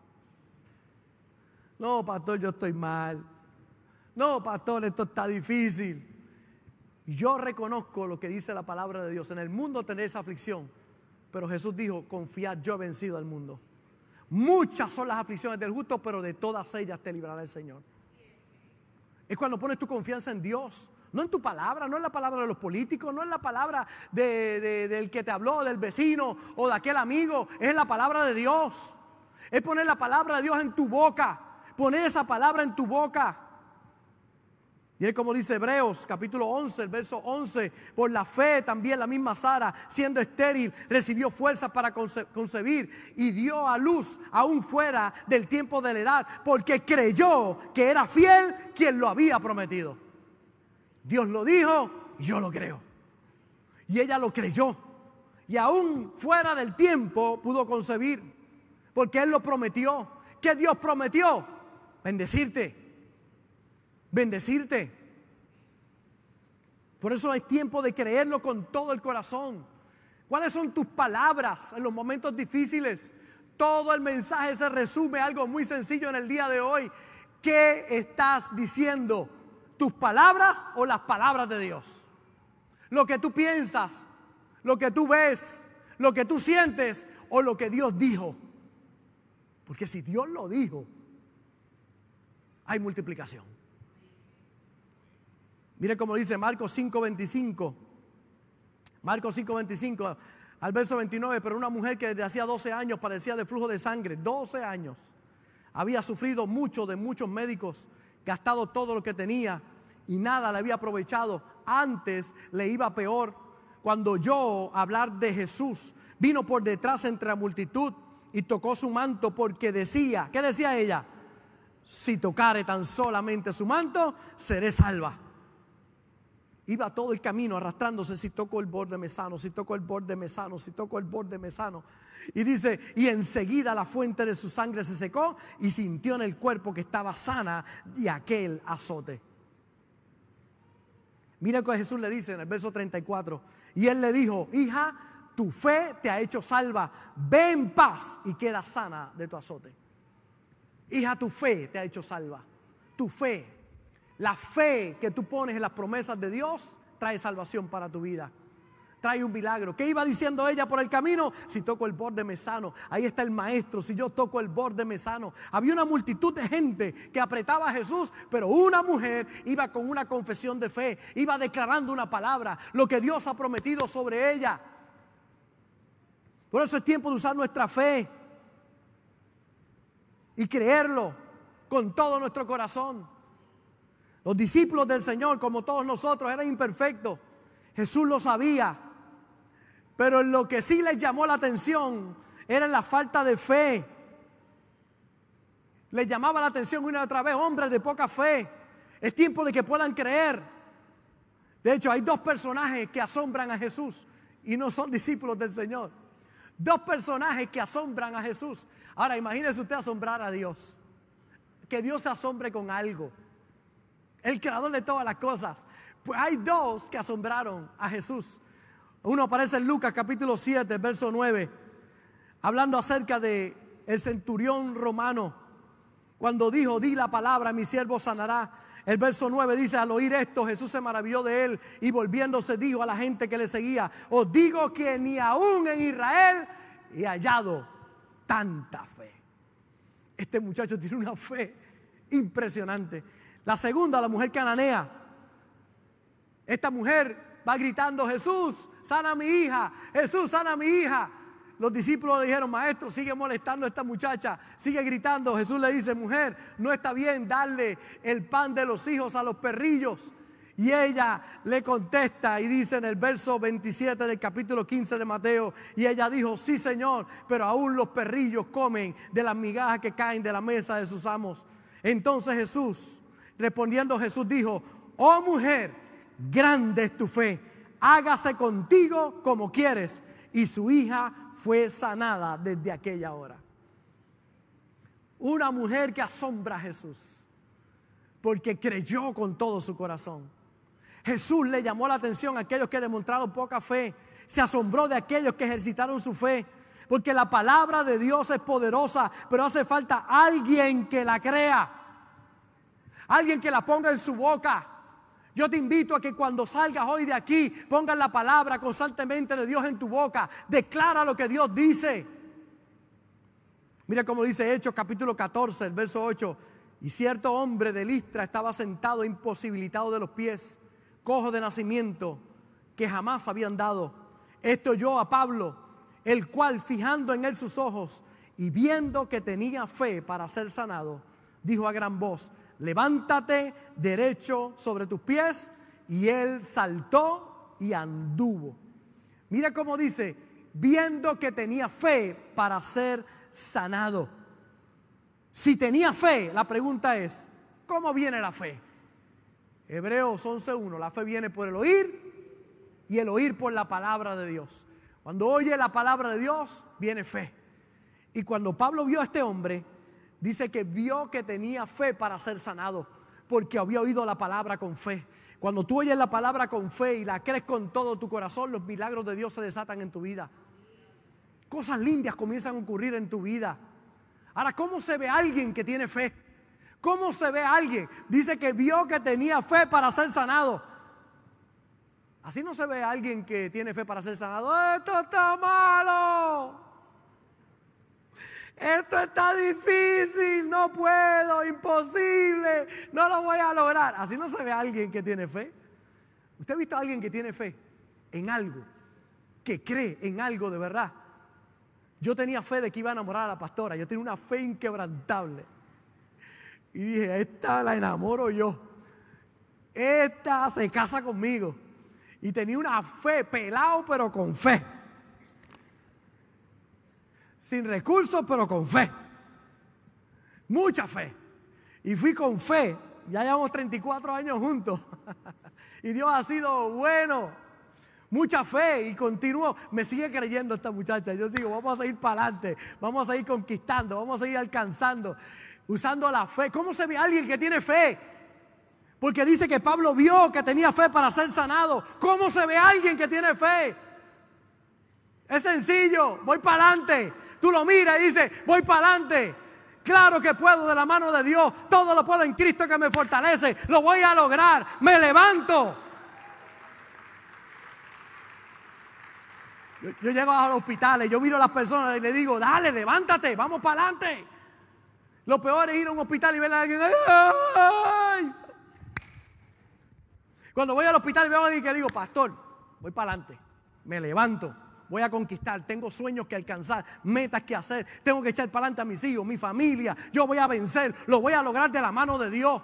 No, pastor, yo estoy mal. No, pastor, esto está difícil. Yo reconozco lo que dice la palabra de Dios. En el mundo tenéis aflicción, pero Jesús dijo: confiad, yo he vencido al mundo. Muchas son las aflicciones del justo, pero de todas ellas te librará el Señor. Es cuando pones tu confianza en Dios, no en tu palabra, no en la palabra de los políticos, no en la palabra de, de, del que te habló, del vecino o de aquel amigo. Es en la palabra de Dios. Es poner la palabra de Dios en tu boca. Poner esa palabra en tu boca. Y es como dice Hebreos capítulo once, el verso once: por la fe también la misma Sara, siendo estéril, recibió fuerzas para conce- concebir y dio a luz aún fuera del tiempo de la edad, porque creyó que era fiel quien lo había prometido. Dios lo dijo y yo lo creo. Y ella lo creyó. Y aún fuera del tiempo pudo concebir, porque Él lo prometió. ¿Qué Dios prometió? Bendecirte. Bendecirte. Por eso es tiempo de creerlo con todo el corazón. ¿Cuáles son tus palabras en los momentos difíciles? Todo el mensaje se resume a algo muy sencillo en el día de hoy. ¿Qué estás diciendo? ¿Tus palabras o las palabras de Dios? Lo que tú piensas, lo que tú ves, lo que tú sientes o lo que Dios dijo. Porque si Dios lo dijo, hay multiplicación. Mire cómo dice Marcos cinco veinticinco. Marcos cinco veinticinco al verso veintinueve. Pero una mujer que desde hacía doce años padecía de flujo de sangre, doce años, había sufrido mucho de muchos médicos, gastado todo lo que tenía y nada le había aprovechado. Antes le iba peor. Cuando oyó hablar de Jesús, vino por detrás entre la multitud y tocó su manto, porque decía, ¿qué decía ella? Si tocare tan solamente su manto, seré salva. Iba todo el camino arrastrándose: si toco el borde me sano, si toco el borde me sano, si toco el borde me sano. Y dice: y enseguida la fuente de su sangre se secó y sintió en el cuerpo que estaba sana de aquel azote. Mira lo que Jesús le dice en el verso treinta y cuatro. Y Él le dijo: hija, tu fe te ha hecho salva, ve en paz y queda sana de tu azote. Hija, tu fe te ha hecho salva. Tu fe. La fe que tú pones en las promesas de Dios trae salvación para tu vida. Trae un milagro. ¿Qué iba diciendo ella por el camino? Si toco el borde me sano. Ahí está el maestro. Si yo toco el borde me sano. Había una multitud de gente que apretaba a Jesús, pero una mujer iba con una confesión de fe. Iba declarando una palabra, lo que Dios ha prometido sobre ella. Por eso es tiempo de usar nuestra fe y creerlo con todo nuestro corazón. Los discípulos del Señor, como todos nosotros, eran imperfectos. Jesús lo sabía. Pero en lo que sí les llamó la atención era en la falta de fe. Les llamaba la atención una y otra vez, hombres de poca fe. Es tiempo de que puedan creer. De hecho, hay dos personajes que asombran a Jesús y no son discípulos del Señor. Dos personajes que asombran a Jesús. Ahora, imagínese usted asombrar a Dios. Que Dios se asombre con algo. El creador de todas las cosas. Pues hay dos que asombraron a Jesús. Uno aparece en Lucas capítulo siete, verso nueve. Hablando acerca de el centurión romano. Cuando dijo, di la palabra, mi siervo sanará. El verso nueve dice, al oír esto, Jesús se maravilló de él y volviéndose dijo a la gente que le seguía, os digo que ni aún en Israel he hallado tanta fe. Este muchacho tiene una fe impresionante. La segunda, la mujer cananea. Esta mujer va gritando, Jesús, sana a mi hija, Jesús, sana a mi hija. Los discípulos le dijeron, maestro, sigue molestando a esta muchacha, sigue gritando. Jesús le dice, mujer, no está bien darle el pan de los hijos a los perrillos. Y ella le contesta y dice en el verso veintisiete del capítulo quince de Mateo, y ella dijo, sí Señor, pero aún los perrillos comen de las migajas que caen de la mesa de sus amos. Entonces Jesús, respondiendo Jesús dijo, oh mujer, grande es tu fe, hágase contigo como quieres. Y su hija fue sanada desde aquella hora. Una mujer que asombra a Jesús porque creyó con todo su corazón. Jesús le llamó la atención a aquellos que demostraron poca fe. Se asombró de aquellos que ejercitaron su fe. Porque la palabra de Dios es poderosa, pero hace falta alguien que la crea. Alguien que la ponga en su boca. Yo te invito a que cuando salgas hoy de aquí, pongas la palabra constantemente de Dios en tu boca. Declara lo que Dios dice. Mira cómo dice Hechos capítulo catorce, el verso ocho. Y cierto hombre de Listra estaba sentado imposibilitado de los pies, cojo de nacimiento, que jamás había andado. Esto oyó a Pablo, el cual fijando en él sus ojos y viendo que tenía fe para ser sanado, dijo a gran voz, levántate derecho sobre tus pies. Y él saltó y anduvo. Mira cómo dice, viendo que tenía fe para ser sanado. Si tenía fe, la pregunta es, ¿cómo viene la fe? Hebreos once uno, la fe viene por el oír y el oír por la palabra de Dios. Cuando oye la palabra de Dios, viene fe. Y cuando Pablo vio a este hombre, dice que vio que tenía fe para ser sanado, porque había oído la palabra con fe. Cuando tú oyes la palabra con fe y la crees con todo tu corazón, los milagros de Dios se desatan en tu vida. Cosas lindas comienzan a ocurrir en tu vida. Ahora, ¿cómo se ve a alguien que tiene fe? ¿Cómo se ve a alguien? Dice que vio que tenía fe para ser sanado. Así no se ve a alguien que tiene fe para ser sanado. ¡Esto está malo! Esto está difícil, no puedo, imposible, no lo voy a lograr. Así no se ve a alguien que tiene fe. ¿Usted ha visto a alguien que tiene fe en algo, que cree en algo de verdad? Yo tenía fe de que iba a enamorar a la pastora, yo tenía una fe inquebrantable. Y dije, esta la enamoro yo, esta se casa conmigo. Y tenía una fe, pelado pero con fe. Sin recursos, pero con fe. Mucha fe. Y fui con fe. Ya llevamos treinta y cuatro años juntos. Y Dios ha sido bueno. Mucha fe. Y continúo. Me sigue creyendo esta muchacha. Yo digo, vamos a ir para adelante. Vamos a ir conquistando. Vamos a ir alcanzando. Usando la fe. ¿Cómo se ve a alguien que tiene fe? Porque dice que Pablo vio que tenía fe para ser sanado. ¿Cómo se ve a alguien que tiene fe? Es sencillo. Voy para adelante. Tú lo miras y dices, voy para adelante. Claro que puedo de la mano de Dios. Todo lo puedo en Cristo que me fortalece. Lo voy a lograr. Me levanto. Yo, yo llego a los hospitales, yo miro a las personas y les digo, dale, levántate, vamos para adelante. Lo peor es ir a un hospital y ver a alguien. ¡Ay! Cuando voy al hospital y veo a alguien que digo, pastor, voy para adelante. Me levanto. voy a conquistar, tengo sueños que alcanzar, metas que hacer, tengo que echar para adelante a mis hijos, mi familia, yo voy a vencer, lo voy a lograr de la mano de Dios.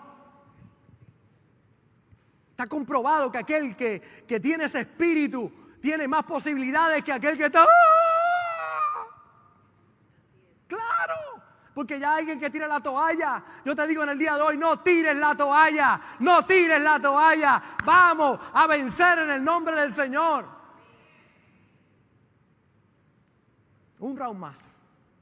Está comprobado que aquel que, que tiene ese espíritu tiene más posibilidades que aquel que está... ¡Ah! ¡Claro! Porque ya hay alguien que tira la toalla. Yo te digo en el día de hoy, no tires la toalla, no tires la toalla. Vamos a vencer en el nombre del Señor. Un round más.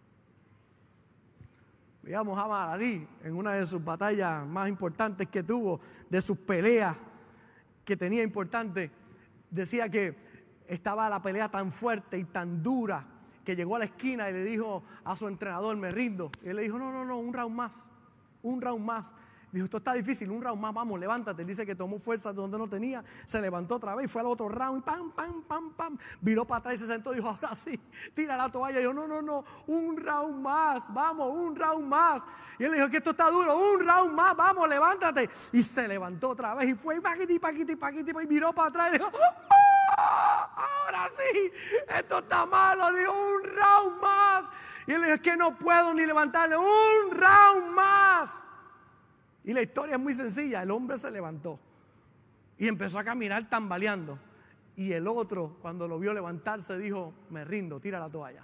Veamos a Alí en una de sus batallas más importantes que tuvo, de sus peleas que tenía importantes. Decía que estaba la pelea tan fuerte y tan dura que llegó a la esquina y le dijo a su entrenador, me rindo. Y él le dijo, no, no, no, un round más, un round más. Dijo, esto está difícil, un round más, vamos, levántate. Dice que tomó fuerza de donde no tenía, se levantó otra vez, fue al otro round, pam, pam, pam, pam. Viró para atrás y se sentó y dijo, ahora sí, tira la toalla. Y yo, no, no, no, un round más, vamos, un round más. Y él le dijo que esto está duro, un round más, vamos, levántate. Y se levantó otra vez y fue, y paquiti, paquiti, paquiti, y miró para atrás y dijo, ahora sí, esto está malo. Dijo, un round más. Y él le dijo, es que no puedo ni levantarle, un round más. Y la historia es muy sencilla. El hombre se levantó y empezó a caminar tambaleando. Y el otro, cuando lo vio levantarse, dijo, me rindo, tira la toalla.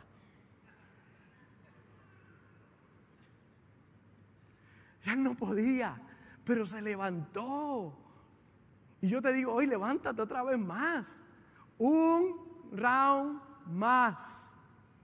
Ya no podía, pero se levantó. Y yo te digo, hoy levántate otra vez más. Un round más.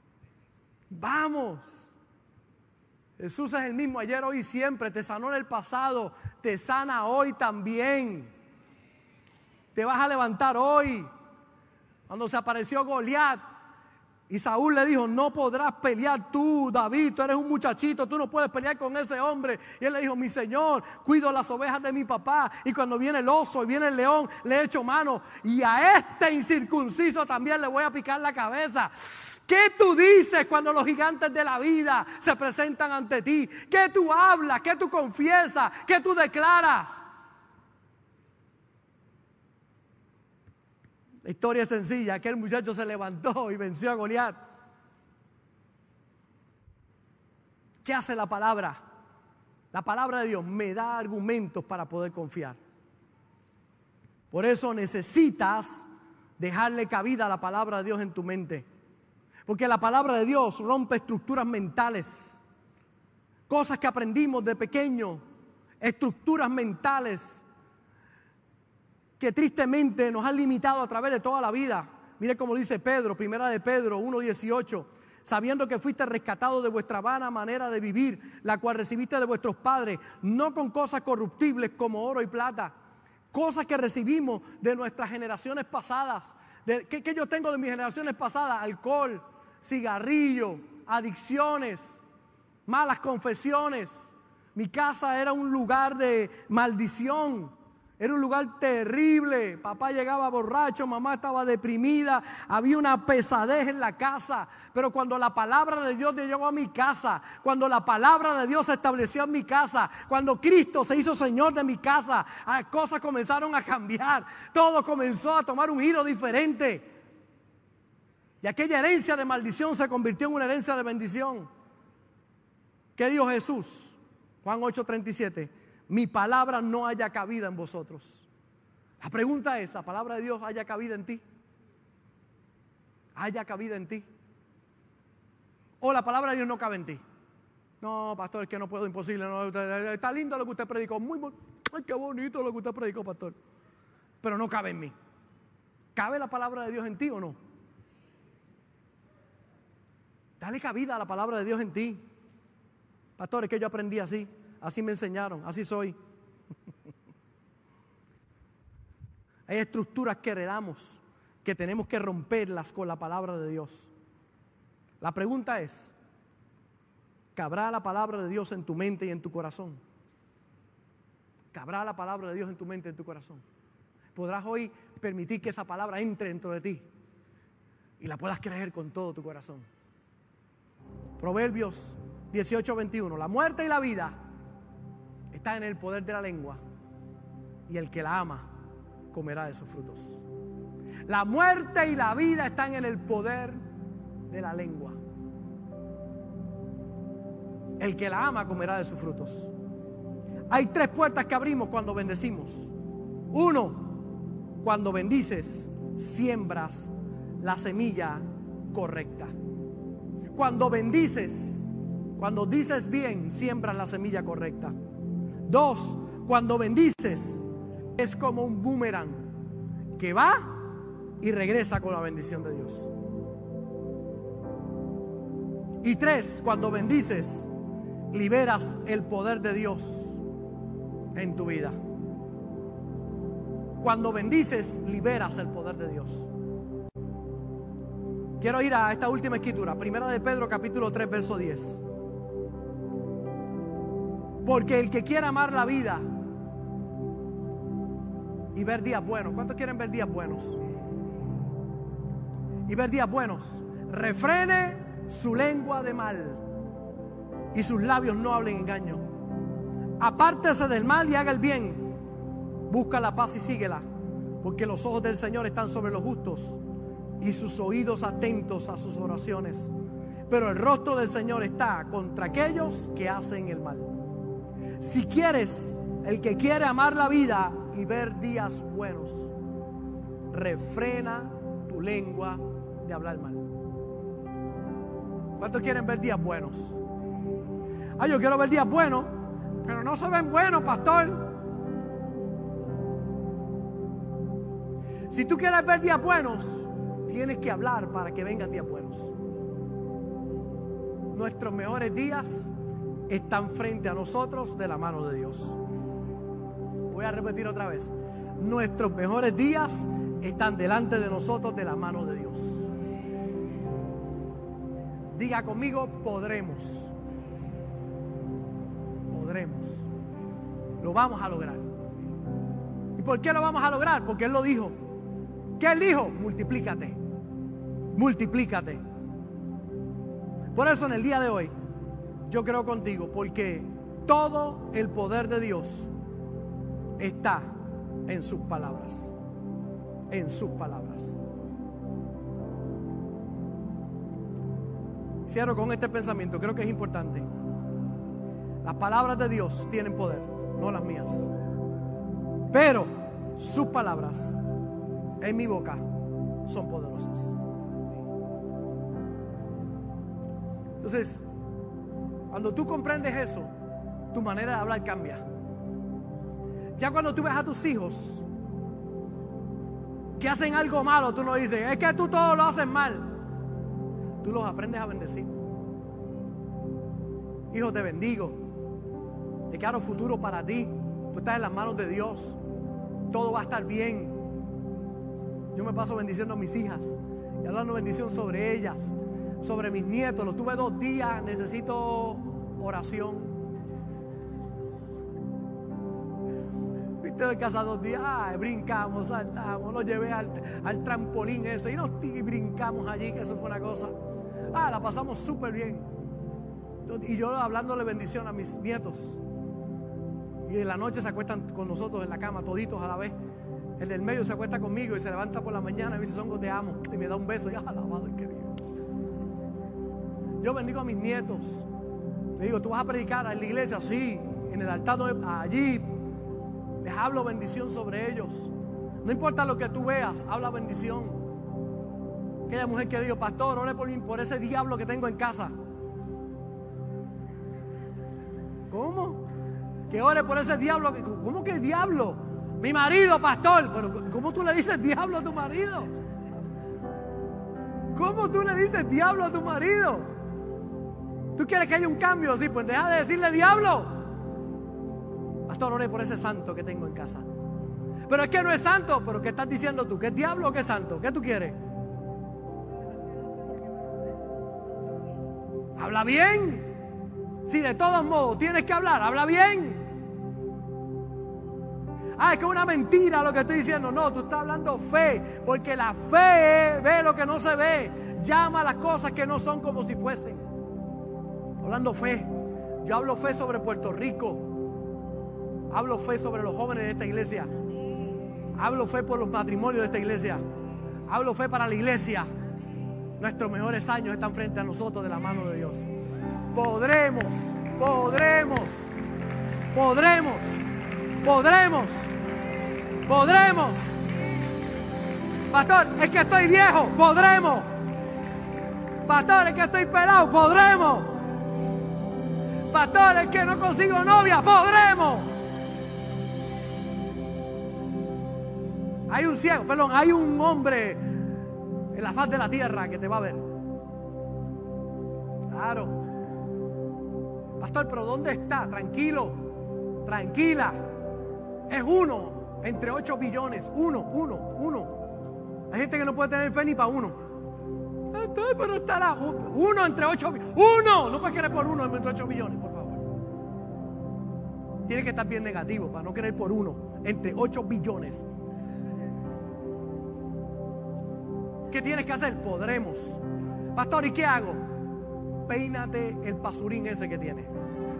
Vamos. Jesús es el mismo ayer, hoy y siempre. Te sanó en el pasado, te sana hoy también. Te vas a levantar hoy. Cuando se apareció Goliat y Saúl le dijo, no podrás pelear tú, David, tú eres un muchachito, tú no puedes pelear con ese hombre. Y él le dijo, mi Señor, cuido las ovejas de mi papá, y cuando viene el oso y viene el león, le echo mano, y a este incircunciso también le voy a picar la cabeza. ¿Qué tú dices cuando los gigantes de la vida se presentan ante ti? ¿Qué tú hablas? ¿Qué tú confiesas? ¿Qué tú declaras? La historia es sencilla. Aquel muchacho se levantó y venció a Goliat. ¿Qué hace la palabra? La palabra de Dios me da argumentos para poder confiar. Por eso necesitas dejarle cabida a la palabra de Dios en tu mente. Porque la palabra de Dios rompe estructuras mentales, cosas que aprendimos de pequeño, estructuras mentales que tristemente nos han limitado a través de toda la vida. Mire cómo dice Pedro, primera de Pedro uno dieciocho, sabiendo que fuiste rescatado de vuestra vana manera de vivir, la cual recibiste de vuestros padres, no con cosas corruptibles como oro y plata, cosas que recibimos de nuestras generaciones pasadas. De, ¿qué, ¿Qué yo tengo de mis generaciones pasadas? Alcohol, cigarrillo, adicciones, malas confesiones. Mi casa era un lugar de maldición, era un lugar terrible. Papá llegaba borracho, mamá estaba deprimida, había una pesadez en la casa. Pero cuando la palabra de Dios llegó a mi casa, cuando la palabra de Dios se estableció en mi casa, cuando Cristo se hizo Señor de mi casa, cosas comenzaron a cambiar, todo comenzó a tomar un giro diferente. Y aquella herencia de maldición se convirtió en una herencia de bendición. ¿Qué dijo Jesús? Juan ocho treinta y siete. Mi palabra no haya cabida en vosotros. La pregunta es, ¿la palabra de Dios haya cabida en ti? ¿Haya cabida en ti? ¿O la palabra de Dios no cabe en ti? No, pastor, es que no puedo, imposible. No, está lindo lo que usted predicó. Muy bon- Ay, qué bonito lo que usted predicó, pastor. Pero no cabe en mí. ¿Cabe la palabra de Dios en ti o no? Dale cabida a la palabra de Dios en ti. Pastor, es que yo aprendí así, así me enseñaron, así soy. Hay estructuras que heredamos que tenemos que romperlas con la palabra de Dios. La pregunta es, ¿cabrá la palabra de Dios en tu mente y en tu corazón? ¿Cabrá la palabra de Dios en tu mente y en tu corazón? ¿Podrás hoy permitir que esa palabra entre dentro de ti y la puedas creer con todo tu corazón? Proverbios dieciocho veintiuno. La muerte y la vida están en el poder de la lengua, y el que la ama comerá de sus frutos. La muerte y la vida están en el poder de la lengua. El que la ama comerá de sus frutos. Hay tres puertas que abrimos cuando bendecimos. Uno, cuando bendices, siembras la semilla correcta. Cuando bendices, cuando dices bien, siembras la semilla correcta. Dos, cuando bendices, es como un boomerang que va y regresa con la bendición de Dios. Y tres, cuando bendices, liberas el poder de Dios en tu vida. Cuando bendices, liberas el poder de Dios. Quiero ir a esta última escritura, Primera de Pedro capítulo tres verso diez. Porque el que quiera amar la vida y ver días buenos, ¿cuántos quieren ver días buenos? Y ver días buenos, refrene su lengua de mal y sus labios no hablen engaño. Apártese del mal y haga el bien. Busca la paz y síguela, porque los ojos del Señor están sobre los justos y sus oídos atentos a sus oraciones. Pero el rostro del Señor está contra aquellos que hacen el mal. Si quieres, el que quiere amar la vida y ver días buenos, refrena tu lengua de hablar mal. ¿Cuántos quieren ver días buenos? Ah, yo quiero ver días buenos, pero no se ven buenos, pastor. Si tú quieres ver días buenos, tienes que hablar para que vengan días buenos. Nuestros mejores días están frente a nosotros de la mano de Dios. Voy a repetir otra vez. Nuestros mejores días están delante de nosotros de la mano de Dios. Diga conmigo, podremos. Podremos. Lo vamos a lograr. ¿Y por qué lo vamos a lograr? Porque Él lo dijo. ¿Qué Él dijo? Multiplícate. Multiplícate. Por eso en el día de hoy yo creo contigo, porque todo el poder de Dios está en sus palabras. En sus palabras. Cierro con este pensamiento, creo que es importante. Las palabras de Dios tienen poder, no las mías. Pero sus palabras en mi boca son poderosas. Entonces, cuando tú comprendes eso, tu manera de hablar cambia. Ya cuando tú ves a tus hijos que hacen algo malo, tú no dices, es que tú todo lo haces mal. Tú los aprendes a bendecir. Hijo, te bendigo. Declaro futuro para ti. Tú estás en las manos de Dios. Todo va a estar bien. Yo me paso bendiciendo a mis hijas y hablando bendición sobre ellas, sobre mis nietos. Los tuve dos días. Necesito oración. Viste en casa dos días. Ay, brincamos, saltamos. Lo llevé al, al trampolín ese y nos y brincamos allí, que eso fue una cosa. Ah, la pasamos súper bien. Y yo hablándole bendición a mis nietos. Y en la noche se acuestan con nosotros en la cama, toditos a la vez. El del medio se acuesta conmigo y se levanta por la mañana y me dice, Songo, te amo. Y me da un beso y alabado el querido. Yo bendigo a mis nietos. Le digo, ¿tú vas a predicar en la iglesia? Sí. En el altar, allí. Les hablo bendición sobre ellos. No importa lo que tú veas, habla bendición. Aquella mujer que dijo, pastor, ore por mí, por ese diablo que tengo en casa. ¿Cómo? Que ore por ese diablo. ¿Cómo que diablo? Mi marido, pastor. Pero ¿cómo tú le dices diablo a tu marido? ¿Cómo tú le dices diablo a tu marido? ¿Tú quieres que haya un cambio? Sí, pues deja de decirle diablo. Pastor, ore por ese santo que tengo en casa. Pero es que no es santo. ¿Pero qué estás diciendo tú? ¿Qué es diablo o qué es santo? ¿Qué tú quieres? Habla bien. Si de todos modos tienes que hablar, habla bien. Ah, es que es una mentira lo que estoy diciendo. No, tú estás hablando fe. Porque la fe ve lo que no se ve. Llama a las cosas que no son como si fuesen. Hablando fe. Yo hablo fe sobre Puerto Rico. Hablo fe sobre los jóvenes de esta iglesia. Hablo fe por los matrimonios de esta iglesia. Hablo fe para la iglesia. Nuestros mejores años están frente a nosotros de la mano de Dios. Podremos, podremos, podremos, podremos, podremos. Pastor, es que estoy viejo, podremos. Pastor, es que estoy pelado, podremos. Pastor, es que no consigo novia, podremos. Hay un ciego, perdón, hay un hombre en la faz de la tierra que te va a ver. Claro. Pastor, pero ¿dónde está? Tranquilo, tranquila. Es uno entre ocho billones. Uno, uno, uno. Hay gente que no puede tener fe ni para uno. Pero estará uno entre ocho billones. Uno, no puedes querer por uno entre ocho billones, por favor. Tiene que estar bien negativo para no querer por uno entre ocho billones. ¿Qué tienes que hacer? Podremos. Pastor, ¿y qué hago? Peínate el pasurín ese que tienes.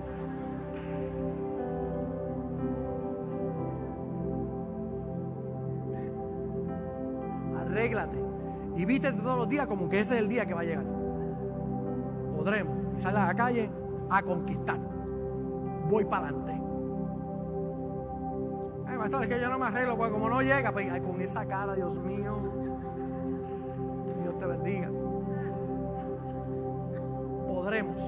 Arréglate y vístete todos los días como que ese es el día que va a llegar. Podremos. Y sal a la calle a conquistar. Voy para adelante. Ay, pastor, es que yo no me arreglo porque como no llega, pues, ay, con esa cara, Dios mío. Dios te bendiga. Podremos.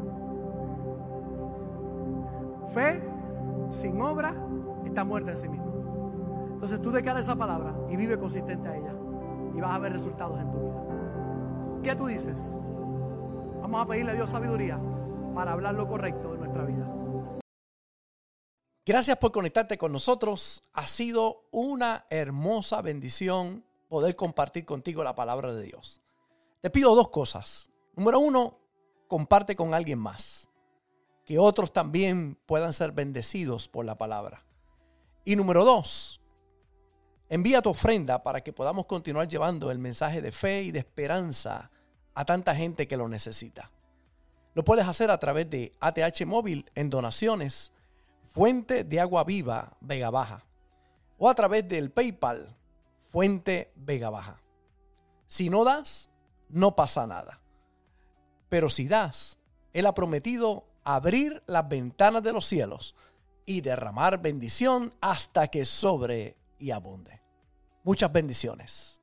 Fe sin obra está muerta en sí misma. Entonces tú declaras esa palabra y vive consistente a ella y vas a ver resultados en tu vida. ¿Qué tú dices? Vamos a pedirle a Dios sabiduría para hablar lo correcto de nuestra vida. Gracias por conectarte con nosotros. Ha sido una hermosa bendición poder compartir contigo la palabra de Dios. Te pido dos cosas. Número uno, comparte con alguien más, que otros también puedan ser bendecidos por la palabra. Y número dos, envía tu ofrenda para que podamos continuar llevando el mensaje de fe y de esperanza a tanta gente que lo necesita. Lo puedes hacer a través de A T H Móvil en donaciones, Fuente de Agua Viva Vega Baja, o a través del PayPal, Fuente Vega Baja. Si no das, no pasa nada. Pero si das, Él ha prometido abrir las ventanas de los cielos y derramar bendición hasta que sobre y abunde. Muchas bendiciones.